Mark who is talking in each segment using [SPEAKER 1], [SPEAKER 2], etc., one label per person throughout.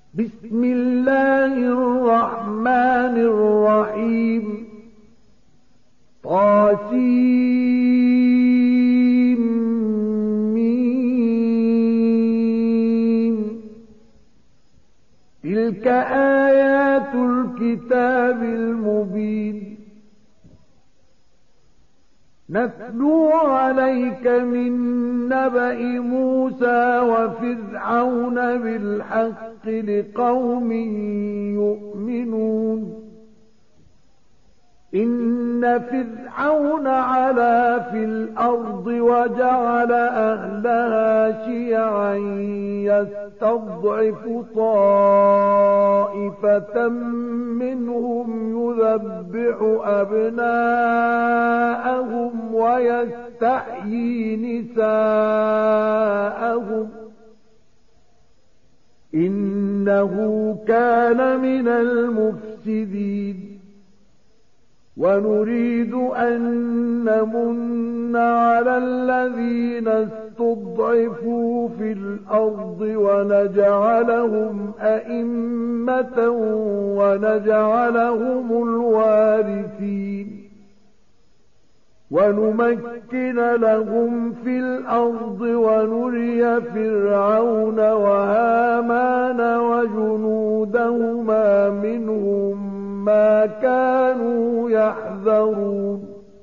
[SPEAKER 1] بسم الله الرحمن الرحيم طاسيم تلك آيات الكتاب المبين نتلو عليك من نبأ موسى وفرعون بالحق لقوم يؤمنون إن فرعون علا في الأرض وجعل أهلها شيعا يستضعف طائفة منهم يذبح أبناءهم ويستحيي نساءهم إنه كان من المفسدين ونريد أن نمن على الذين استضعفوا في الأرض ونجعلهم أئمة ونجعلهم الوارثين ونمكن لهم في الأرض ونري فرعون وهامان وجنودهما منهم ما كانوا يحذرون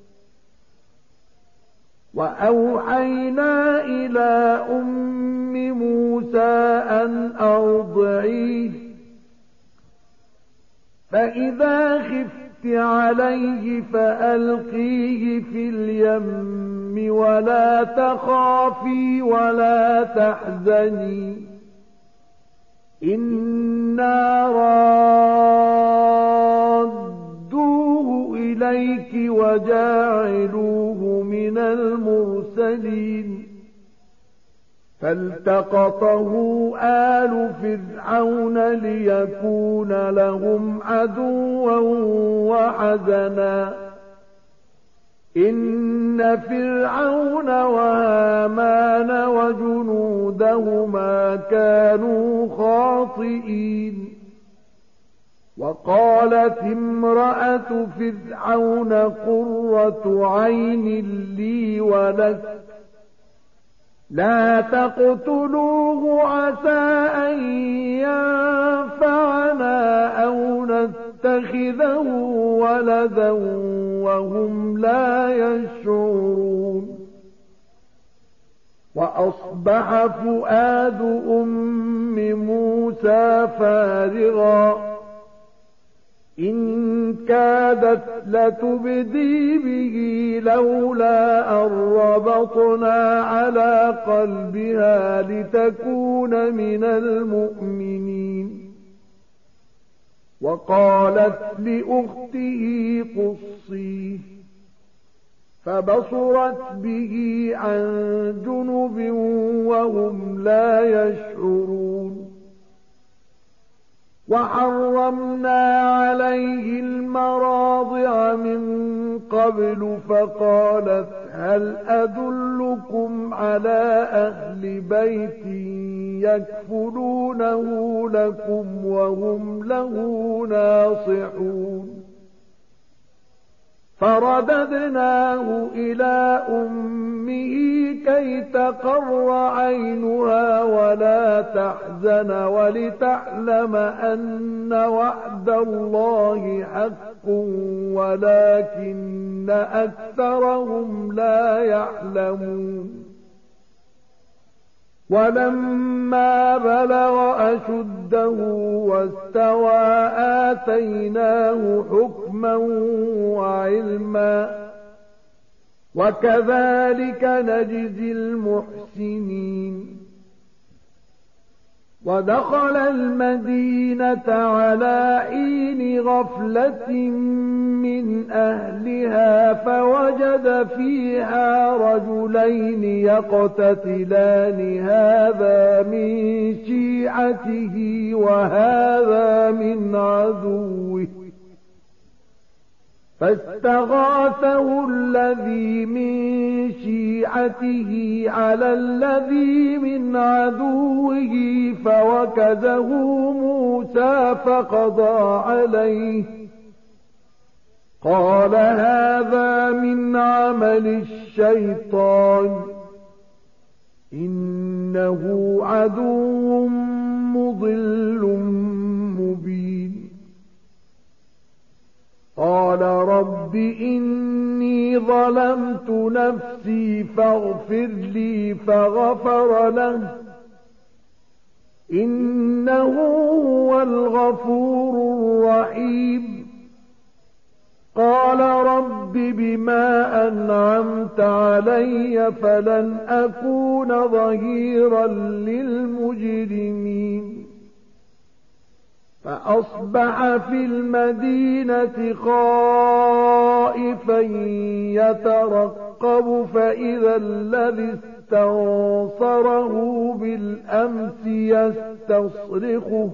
[SPEAKER 1] وأوحينا إلى أم موسى أن أرضعيه فإذا خفت عليه فألقيه في اليم ولا تخافي ولا تحزني إنا رادوه إليك وجاعلوه من المرسلين فالتقطه آل فرعون ليكون لهم عدوا وحزنا إن فرعون وهامان وجنودهما كانوا خاطئين وقالت امرأة فرعون قرة عين لي ولك لا تقتلوه عسى أن ينفعنا أو نتخذه ولدا وهم لا يشعرون وأصبح فؤاد أم موسى فارغا إن كادت لتبدي به لولا أن ربطنا على قلبها لتكون من المؤمنين وقالت لأخته قصيه فبصرت به عن جنب وهم لا يشعرون وحرمنا عليه المراضع من قبل فقالت هل أدلكم على أهل بيت يكفلونه لكم وهم له ناصحون فرددناه إلى أمه كي تقر عينها ولا تحزن ولتعلم أن وعد الله حق ولكن أكثرهم لا يعلمون ولما بلغ أشده واستوى آتيناه حكما وعلما وكذلك نجزي المحسنين ودخل المدينة على حين غفلة من أهلها فوجد فيها رجلين يقتتلان هذا من شيعته وهذا من عدوه فاستغاثه الذي من شيعته على الذي من عدوه فوكزه موسى فقضى عليه قال هذا من عمل الشيطان إنه عدو مضل مبين قال رب إني ظلمت نفسي فاغفر لي فغفر له إنه هو الغفور الرحيم قال رب بما أنعمت علي فلن أكون ظهيرا للمجرمين فأصبح في المدينة خائفا يترقب فإذا الذي استنصره بالأمس يستصرخه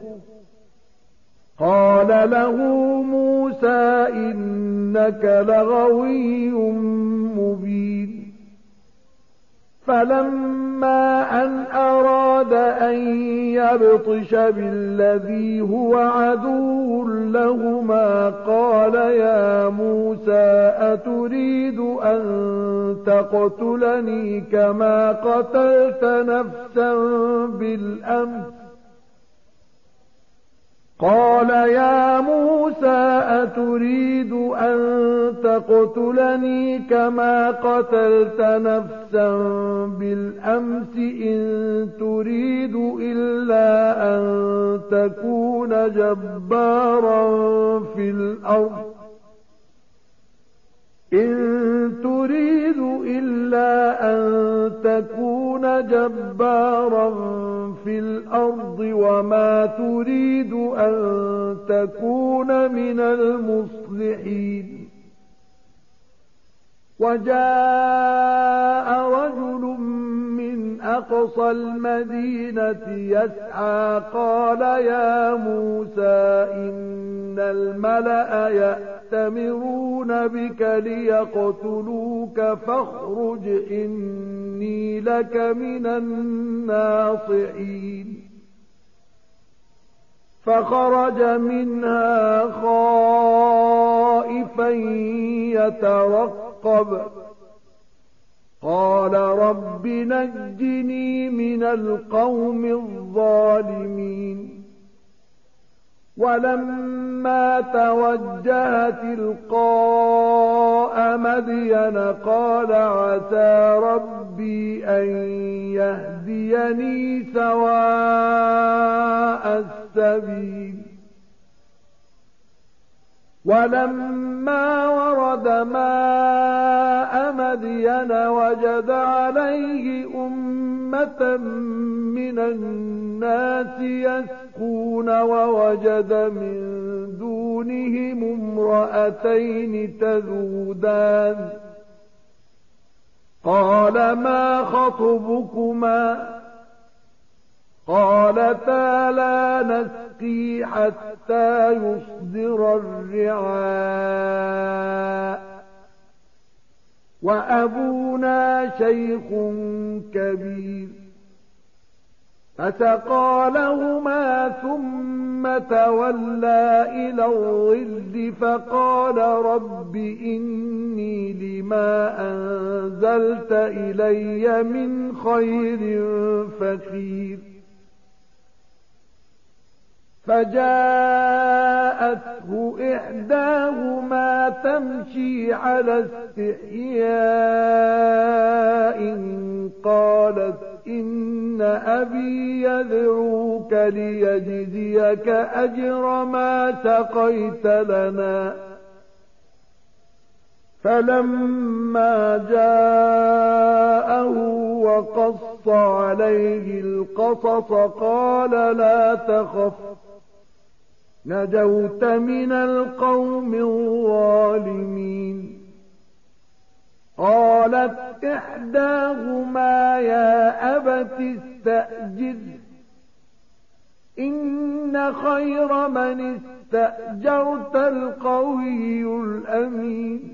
[SPEAKER 1] قال له موسى إنك لغوي مبين فلما أن أراد أن يبطش بالذي هو عدو لهما قال يا موسى أتريد أن تقتلني كما قتلت نفسا بالأمس قال يا موسى أتريد أن تقتلني كما قتلت نفسا بالأمس إن تريد إلا أن تكون جبارا في الأرض إن تريد إلا أن تكون جبارا في الأرض وما تريد أن تكون من المصلحين وجاء رجل من أقصى المدينة يسعى قال يا موسى إن الملأ يأتمرون بك ليقتلوك فاخرج إني لك من الناصحين فخرج منها خائفا يترقب قال رب نجني من القوم الظالمين ولما توجه تلقاء مدين قال عسى ربي أن يهديني سواء السبيل ولما ورد ماء مدين وجد عليه أمة من الناس يسقون ووجد من دونهم امرأتين تذودان قال ما خطبكما قالتا لا نسقي حتى يصدر الرعاء وأبونا شيخ كبير فسقى لهما ثم تولى إلى الظل فقال رب إني لما أنزلت إلي من خير فقير فجاءته إحداهما تمشي على استحياء قالت إن أبي يدعوك ليجزيك أجر ما سقيت لنا فلما جاءه وقص عليه القصص قال لا تخف نجوت من القوم الظالمين قالت إحداهما يا أبت استأجر إن خير من استأجرت القوي الأمين.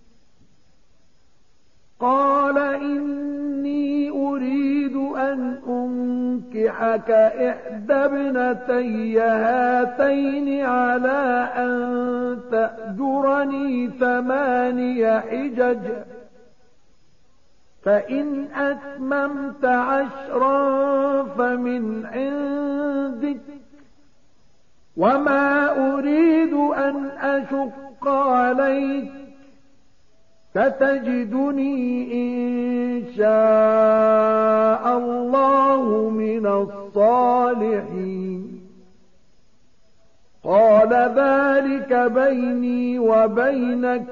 [SPEAKER 1] قال إني أريد أن أنكحك إحدى ابنتي هاتين على أن تأجرني 8 حجج، فإن أتممت 10 فمن عندك، وما أريد أن أشق عليك، ستجدني إن شاء الله من الصالحين. قال ذلك بيني وبينك،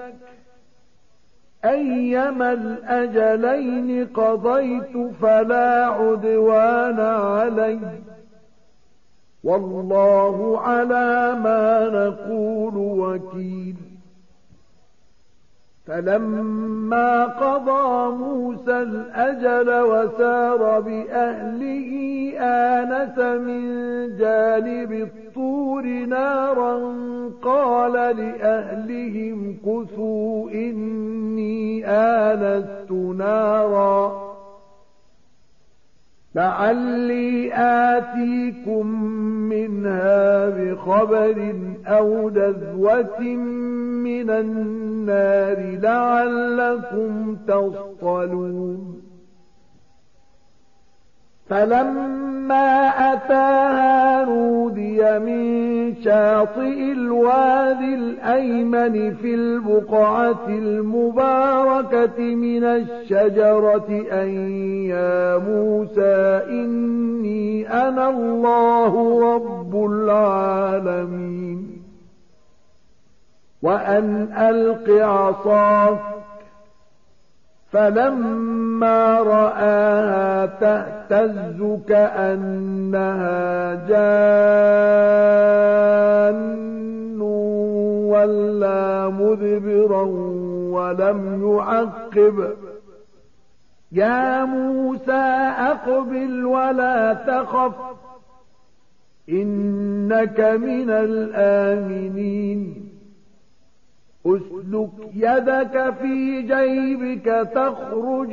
[SPEAKER 1] أيما الأجلين قضيت فلا عدوان علي، والله على ما نقول وكيل. فلما قضى موسى الأجل وسار بأهله آنس من جانب الطور نارا قال لأهلهم كثوا إني آنست نارا لعلي آتيكم منها بخبر أو جذوة من النار لعلكم تصطلون. فلما أتاها نودي من شاطئ الوادي الأيمن في البقعة المباركة من الشجرة أن يا موسى إني أنا الله رب العالمين، وأن ألق عصاك. فلما رآها تهتز كأنها جان ولا مدبرا ولم يعقب. يا موسى أقبل ولا تخف إنك من الآمنين. أسلك يدك في جيبك تخرج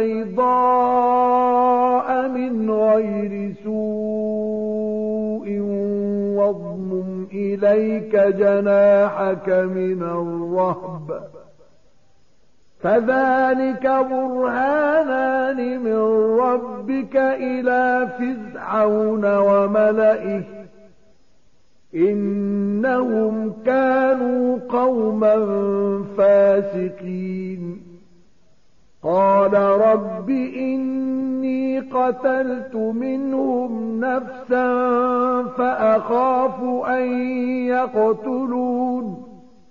[SPEAKER 1] بيضاء من غير سوء واضمم إليك جناحك من الرهب، فذلك برهانان من ربك إلى فرعون وملئه إنهم كانوا قوما فاسقين. قال رب إني قتلت منهم نفسا فأخاف أن يقتلون،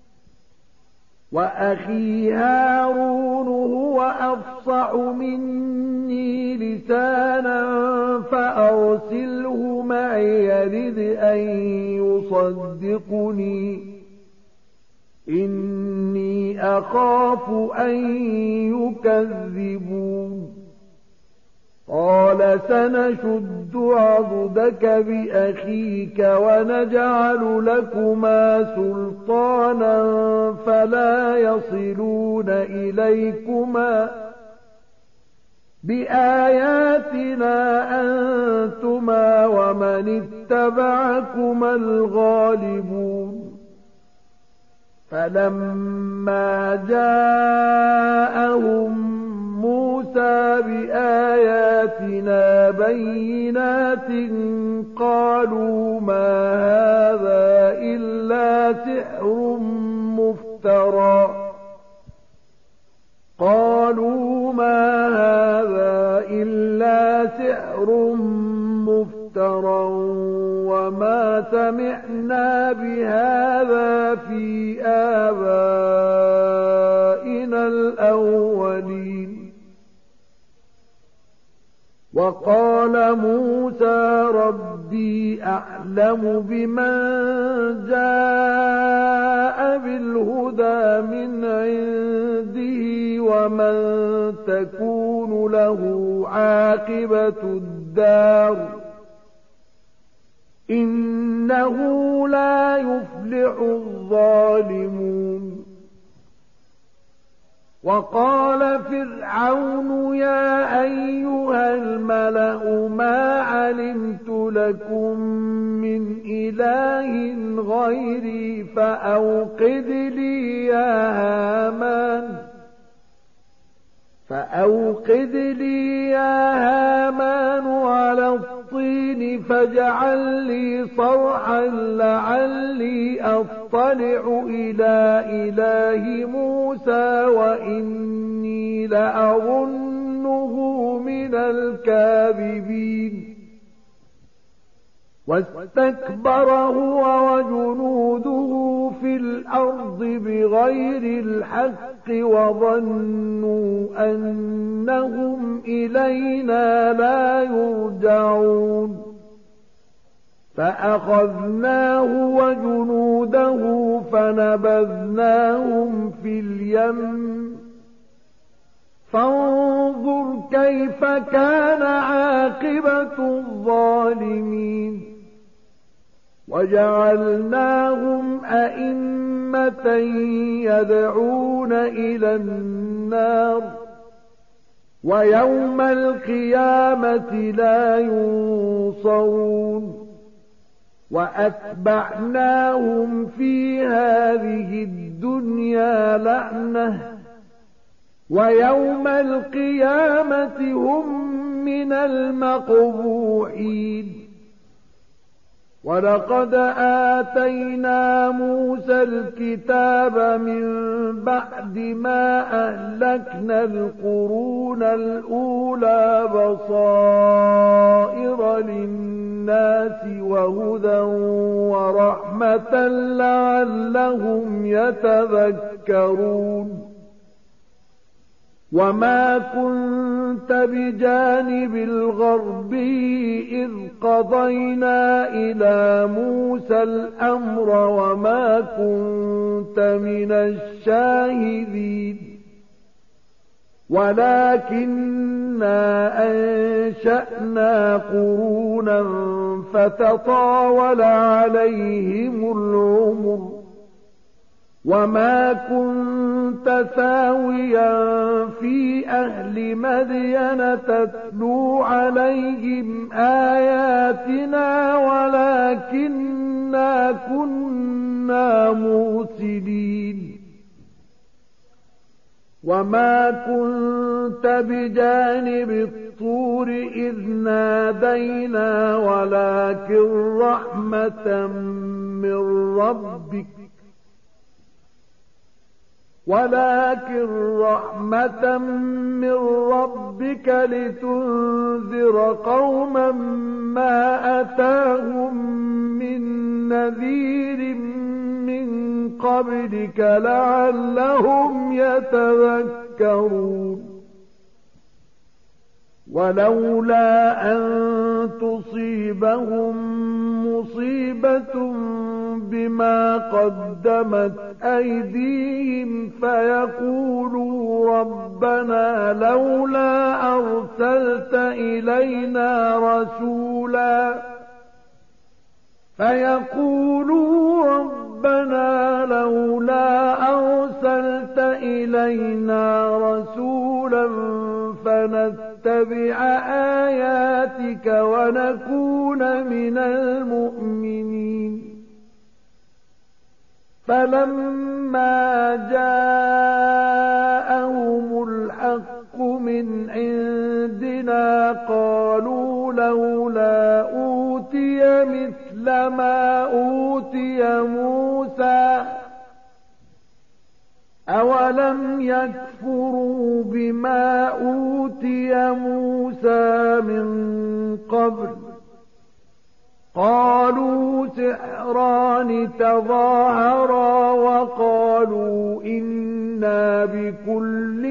[SPEAKER 1] وأخي هارون هو أفصح مني لسانا فأرسله معي يرد أن يصدقني إني أخاف أن يكذبون. قال سنشد عضدك بأخيك ونجعل لكما سلطانا فلا يصلون إليكما بآياتنا أنتما ومن اتبعكما الغالبون. فلما جاءهم موسى بآياتنا بينات قالوا ما هذا إلا سحر مفترى وما سمعنا بهذا في آبائنا الأولين. وقال موسى ربي أعلم بمن جاء بالهدى من عنده ومن تكون له عاقبة الدار إنه لا يفلح الظالمون. وقال فرعون يا أيها الملأ ما علمت لكم من إله غيري فأوقد لي يا هامان على الطين فاجعل لي صرحا لعلي أطلع إلى إله موسى وإني لأظنه من الكاذبين. واستكبر هو وجنوده في الأرض بغير الحق وظنوا أنهم إلينا لا يرجعون. فأخذناه وجنوده فنبذناهم في اليم فانظر كيف كان عاقبة الظالمين. وجعلناهم أئمة يدعون إلى النار ويوم القيامة لا ينصرون. وأتبعناهم في هذه الدنيا لعنة ويوم القيامة هم من المقبوحين. ولقد آتينا موسى الكتاب من بعد ما أهلكنا القرون الأولى بصائر للناس وهدى ورحمة لعلهم يتذكرون. وما كنت بجانب الغربي إذ قضينا إلى موسى الأمر وما كنت من الشاهدين ولكننا أنشأنا قرونا فتطاول عليهم العمر وما كنت ثاويا في أهل مدين تتلو عليهم آياتنا ولكننا كنا مرسلين. وما كنت بجانب الطور إذ نادينا ولكن رحمة من ربك لتنذر قوما ما أتاهم من نذير من قبلك لعلهم يتذكرون. ولولا أن تصيبهم مصيبة بما قدمت أيديهم فيقولوا ربنا لولا أرسلت إلينا رسولا فنتبع آياتك ونكون من المؤمنين. فلما جاءهم الحق من عندنا قالوا لولا أوتي مثل ما أوتي موسى أولم يكفروا بما أوتي موسى من قبل قالوا سحران تظاهرا وقالوا إنا بكل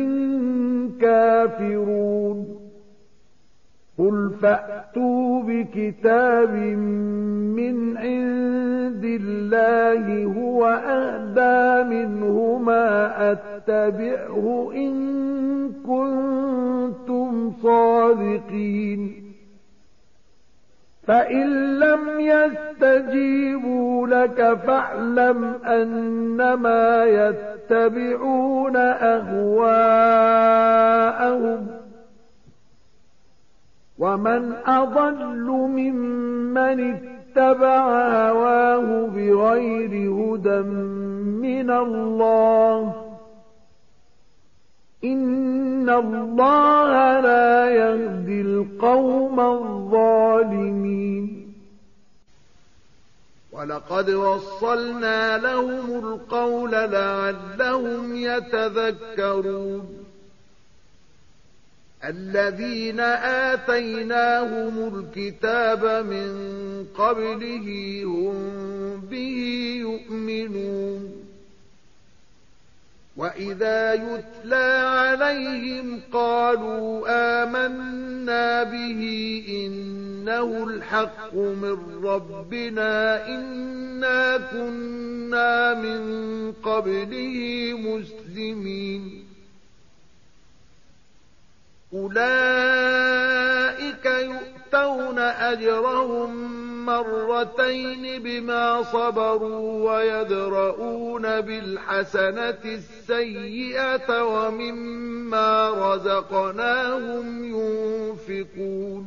[SPEAKER 1] كافرون. قل فأتوا بكتاب من عند الله هو أهدى منهما أتبعه إن كنتم صادقين. فإن لم يستجيبوا لك فاعلم أنما يتبعون أهواءهم ومن أضل ممن اتبع هواه بغير هدى من الله إن الله لا يهدي القوم الظالمين
[SPEAKER 2] ولقد وصلنا لهم القول لعلهم يتذكرون الذين آتيناهم الكتاب من قبله هم به يؤمنون وإذا يتلى عليهم قالوا آمنا به إنه الحق من ربنا إنا كنا من قبله مسلمين أولئك يؤتون أجرهم مرتين بما صبروا ويدرؤون بالحسنة السيئة ومما رزقناهم ينفقون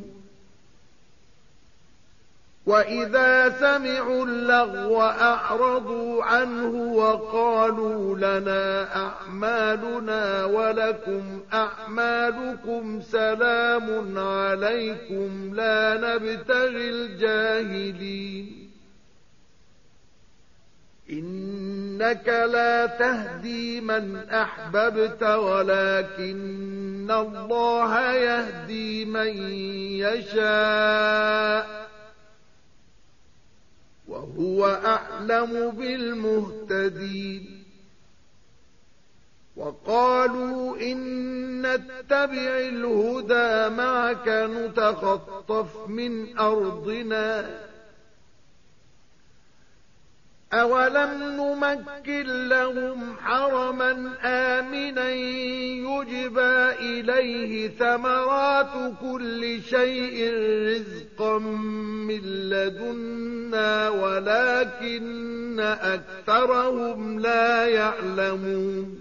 [SPEAKER 2] وإذا سمعوا اللغو أعرضوا عنه وقالوا لنا أعمالنا ولكم أعمالكم سلام عليكم لا نبتغي الجاهلين إنك لا تهدي من أحببت ولكن الله يهدي من يشاء وهو أعلم بالمهتدين وقالوا إن نتبع الهدى معك نتخطف من أرضنا أولم نمكن لهم حرما آمنا يجبى إليه ثمرات كل شيء رزقا من لدنا ولكن أكثرهم لا يعلمون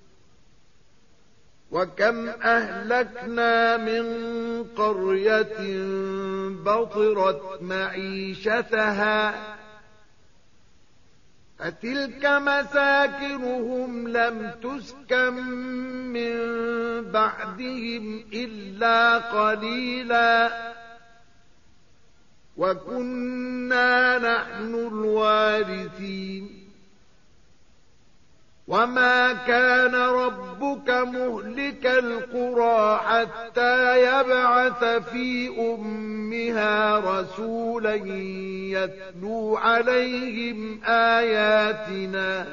[SPEAKER 2] وكم أهلكنا من قرية بطرت معيشتها فتلك مساكنهم لم تسكن من بعدهم إلا قليلا وكنا نحن الوارثين وما كان ربك مهلك القرى حتى يبعث في أمها رسولا يتلو عليهم آياتنا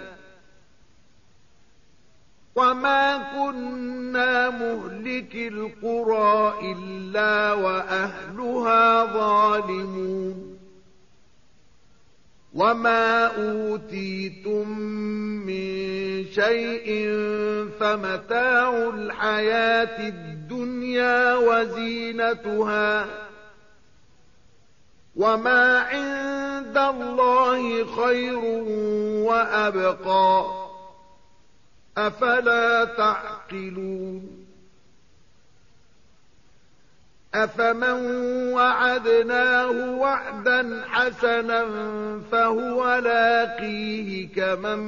[SPEAKER 2] وما كنا مهلك القرى إلا وأهلها ظالمون وما أوتيتم من شيء فمتاع الحياة الدنيا وزينتها وما عند الله خير وأبقى أفلا تعقلون أفمن وعدناه وعدا حسنا فهو لاقيه كمن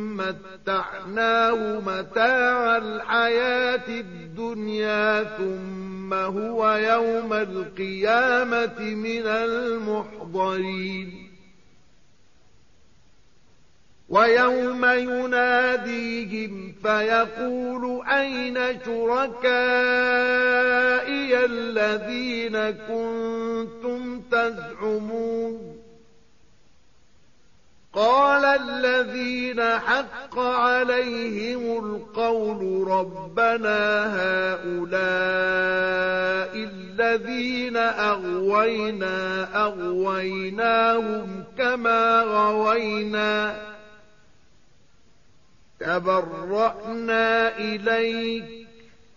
[SPEAKER 2] متعناه متاع الحياة الدنيا ثم هو يوم القيامة من المحضرين ويوم يناديهم فيقول أين شركائي الذين كنتم تزعمون قال الذين حق عليهم القول ربنا هؤلاء الذين أغويناهم كما غوينا تبرأنا إليك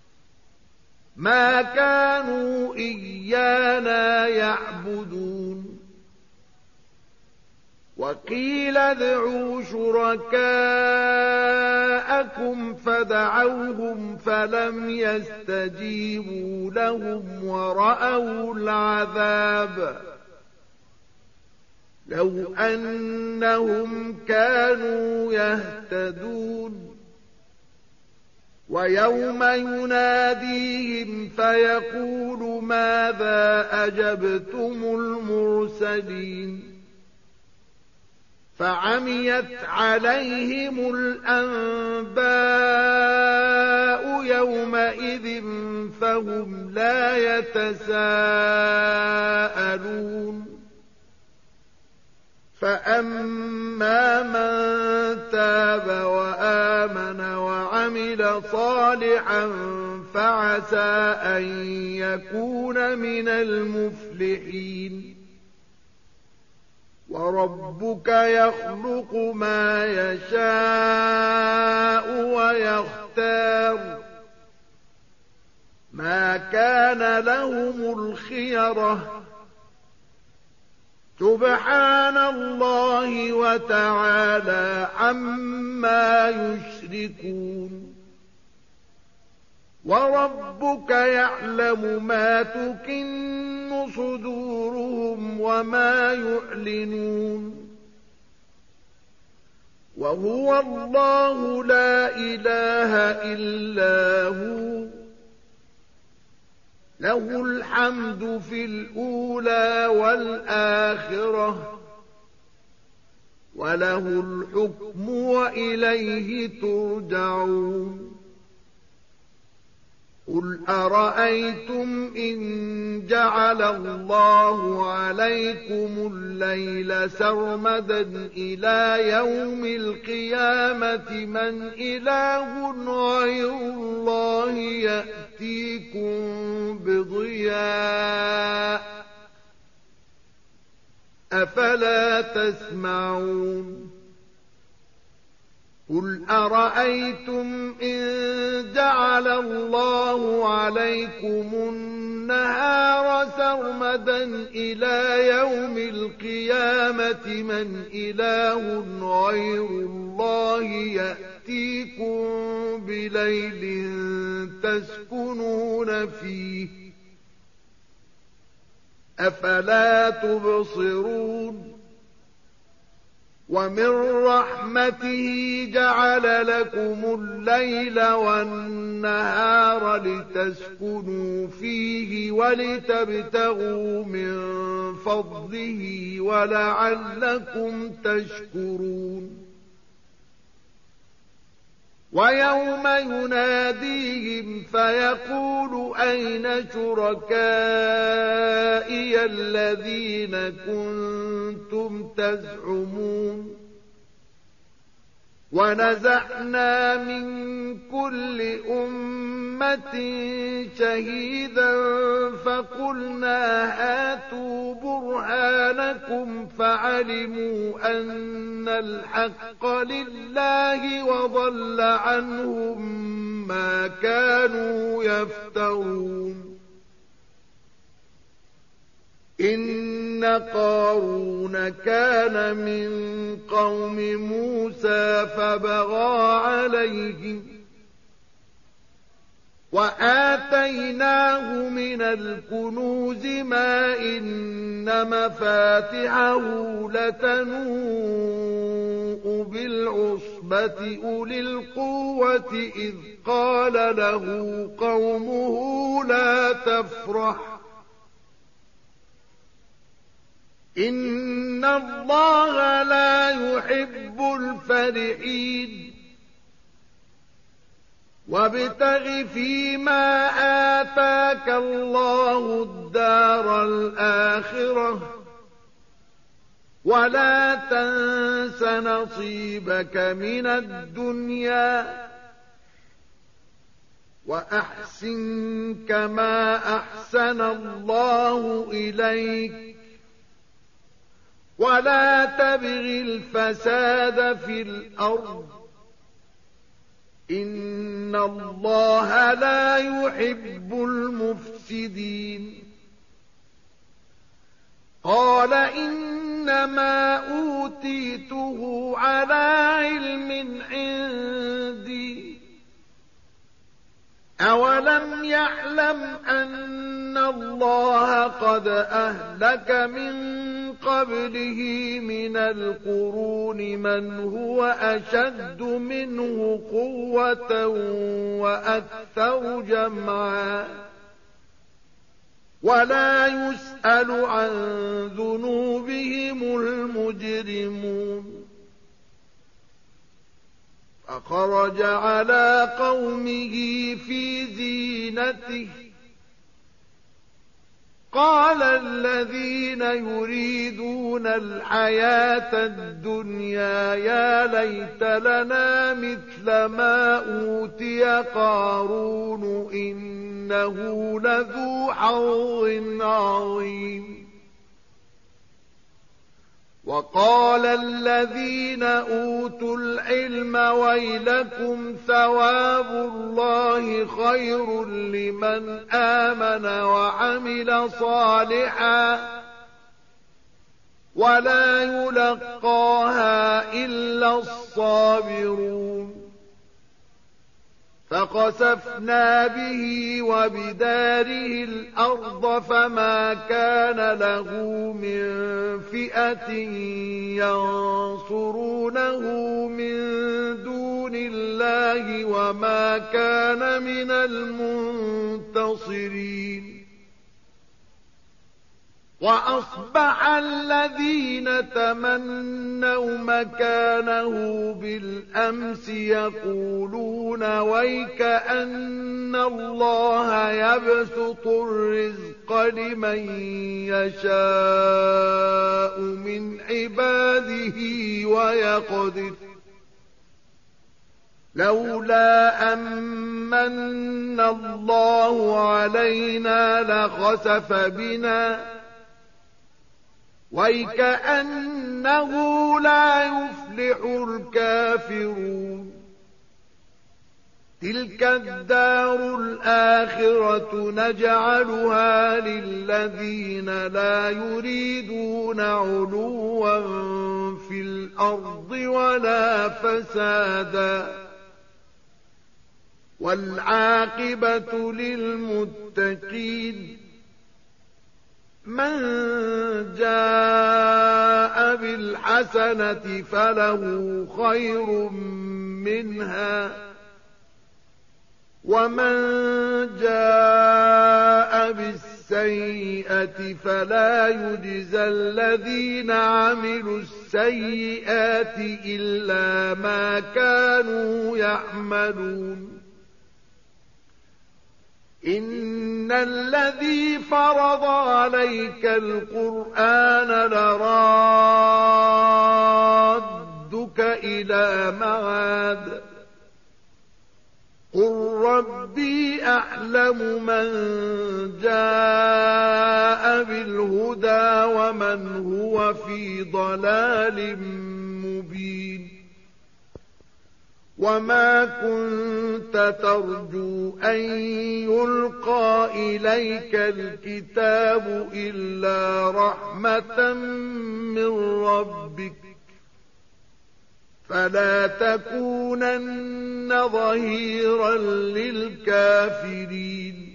[SPEAKER 2] ما كانوا إيانا يعبدون وقيل ادعوا شركاءكم فدعوهم فلم يستجيبوا لهم ورأوا العذاب لو أنهم كانوا يهتدون ويوم يناديهم فيقول ماذا أجبتم المرسلين فعميت عليهم الأنباء يومئذ فهم لا يتساءلون فأما من تاب وآمن وعمل صالحا فعسى أن يكون من المفلحين وربك يخلق ما يشاء ويختار ما كان لهم الخيرة سبحان الله وتعالى عما يشركون وربك يعلم ما تكن صدورهم وما يعلنون وهو الله لا إله إلا هو له الحمد في الأولى والآخرة وله الحكم وإليه ترجعون قل أرأيتم إن جعل الله عليكم الليل سرمدا إلى يوم القيامة من إله غير الله يأتيكم بضياء أفلا تسمعون قل أرأيتم إن جعل الله عليكم النهار سرمدا إلى يوم القيامة من إله غير الله يأتيكم بليل تسكنون فيه أفلا تبصرون ومن رحمته جعل لكم الليل والنهار لتسكنوا فيه ولتبتغوا من فضله ولعلكم تشكرون ويوم يناديهم فيقول أين شركائي الذين كنتم تزعمون ونزعنا من كل أمة شهيدا فقلنا هاتوا برهانكم فعلموا أن الحق لله وضل عنهم ما كانوا يفترون إن قارون كان من قوم موسى فبغى عليهم وآتيناه من الكنوز ما إن مفاتحه لتنوء بالعصبة أولي القوة إذ قال له قومه لا تفرح إن الله لا يحب الفرحين وابتغ فيما آتاك الله الدار الآخرة ولا تنس نصيبك من الدنيا وأحسن كما أحسن الله إليك ولا تبغ الفساد في الأرض إن الله لا يحب المفسدين قال إنما أوتيته على علم عندي أولم يعلم أن الله قد أهلك من قبله من القرون من هو أشد منه قوة وأكثر جمعا ولا يسأل عن ذنوبهم المجرمون فخرج على قومه في زينته قال الذين يريدون الحياة الدنيا يا ليت لنا مثل ما أوتي قارون إنه لذو حظ عظيم وقال الذين أوتوا العلم ويلكم ثواب الله خير لمن آمن وعمل صالحا ولا يلقاها إلا الصابرون فخسفنا به وبداره الأرض فما كان له من فئة ينصرونه من دون الله وما كان من المنتصرين وأصبح الذين تمنوا مكانه بالأمس يقولون ويكأن الله يبسط الرزق لمن يشاء من عباده ويقدر لولا أمن الله علينا لخسف بنا ويكأنه لا يفلح الكافرون تلك الدار الآخرة نجعلها للذين لا يريدون علوا في الأرض ولا فسادا والعاقبة للمتقين من جاء بالحسنة فله خير منها ومن جاء بالسيئة فلا يجزى الذين عملوا السيئات إلا ما كانوا يعملون إن الذي فرض عليك القرآن لرادك إلى معاد قل ربي أعلم من جاء بالهدى ومن هو في ضلال مبين وما كنت ترجو أن يلقى إليك الكتاب إلا رحمة من ربك فلا تكونن ظهيرا للكافرين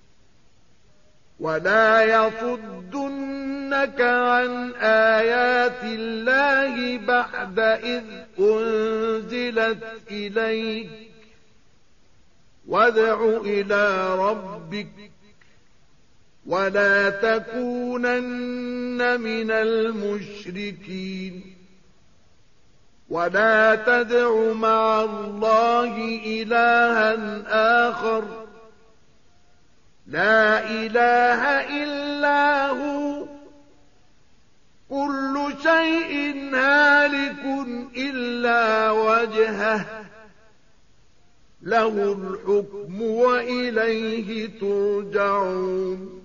[SPEAKER 2] ولا يصدنك عن آيات الله بعد إذ أنزلت إليك وادع إلى ربك ولا تكونن من المشركين ولا تدع مع الله إلها آخر لا إله إلا هو كل شيء هالك إلا وجهه له الحكم وإليه ترجعون